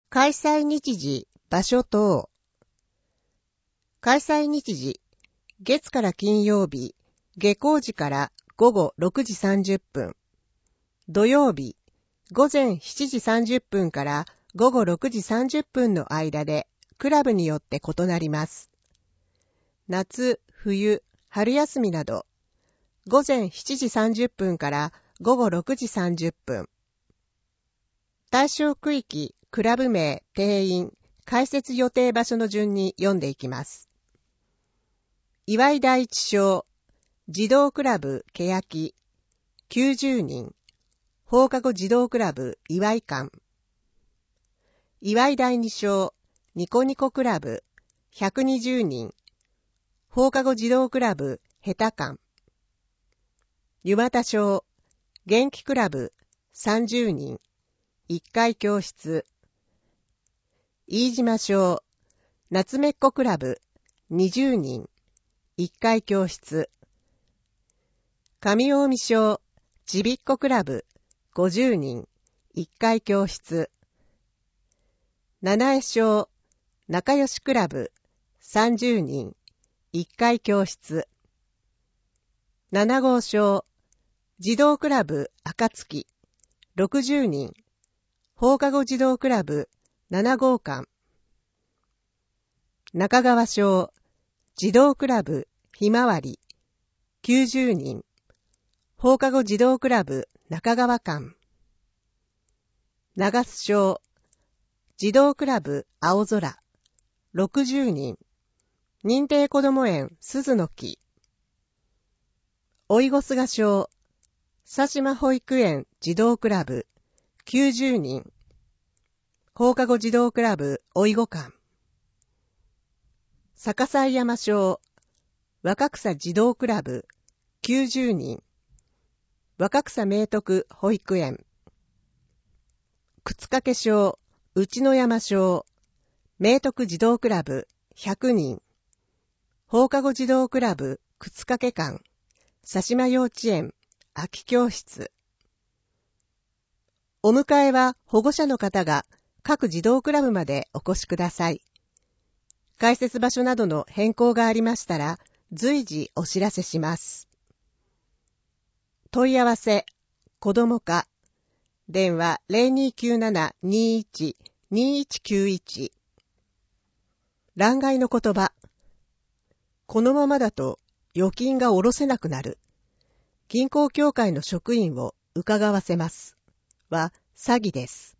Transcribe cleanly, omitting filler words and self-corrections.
開催日時、場所等。開催日時、月から金曜日、下校時から午後6時30分。土曜日、午前7時30分から午後6時30分の間で、クラブによって異なります。夏、冬、春休みなど、午前7時30分から午後6時30分。対象区域、クラブ名、定員、開設予定場所の順に読んでいきます。岩井第一小、児童クラブ、けやき、90人、放課後児童クラブ、岩井館。岩井第二小、ニコニコクラブ、120人、放課後児童クラブ、ヘタ館。湯俣小、元気クラブ、30人、1階教室。飯島小、夏めっこクラブ、20人、1階教室。上近江小、ちびっこクラブ、50人、1階教室。七重小、仲良しクラブ、30人、1階教室。七号小、児童クラブ、暁、60人、放課後児童クラブ、7号館。中川小、児童クラブ、ひまわり、90人、放課後児童クラブ、中川館。長洲小、児童クラブ、青空、60人、認定こども園、鈴の木。おいごすが小、佐島保育園児童クラブ、90人、放課後児童クラブ、おいご館。逆西山小、若草児童クラブ、90人、若草明徳保育園。靴掛小、内野山小、明徳児童クラブ、100人、放課後児童クラブ、靴掛館、佐島幼稚園、空き教室。お迎えは保護者の方が各児童クラブまでお越しください。開設場所などの変更がありましたら随時お知らせします。問い合わせ、子ども課、電話 0297-21-2191。欄外の言葉、このままだと預金が下ろせなくなる。銀行協会の職員を伺わせます。は詐欺です。